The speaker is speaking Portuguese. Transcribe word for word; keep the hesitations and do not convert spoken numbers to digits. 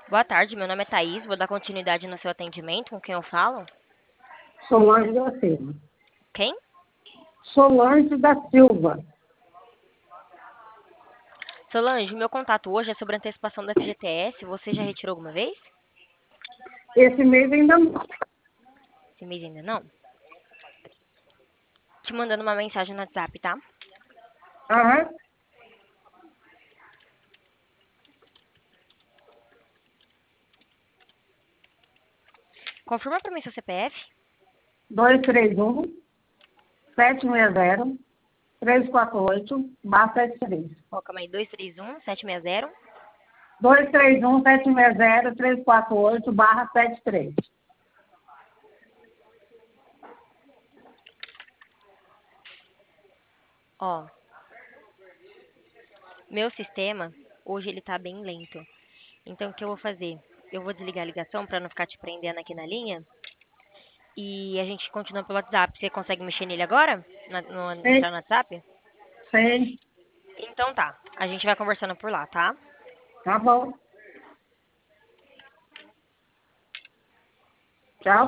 Boa tarde, meu nome é Thaís, vou dar continuidade no seu atendimento. Com quem eu falo? Solange da Silva. Quem? Solange da Silva. Solange, meu contato hoje é sobre a antecipação do F G T S. Você já retirou alguma vez? Esse mês ainda não. Esse mês ainda não? Te mandando uma mensagem no WhatsApp, tá? Aham. Confirma pra mim seu C P F. dois três um, sete seis zero, três quatro oito, barra sete três. Ó, calma aí, dois três um, sete seis zero. dois três um, sete seis zero, três quatro oito, barra sete três. Ó, meu sistema, hoje ele tá bem lento. Então, o que eu vou fazer? Eu vou desligar a ligação pra não ficar te prendendo aqui na linha. E a gente continua pelo WhatsApp. Você consegue mexer nele agora? Na- no- Sim, entrar no WhatsApp? sim. Então tá. A gente vai conversando por lá, tá? Tá bom.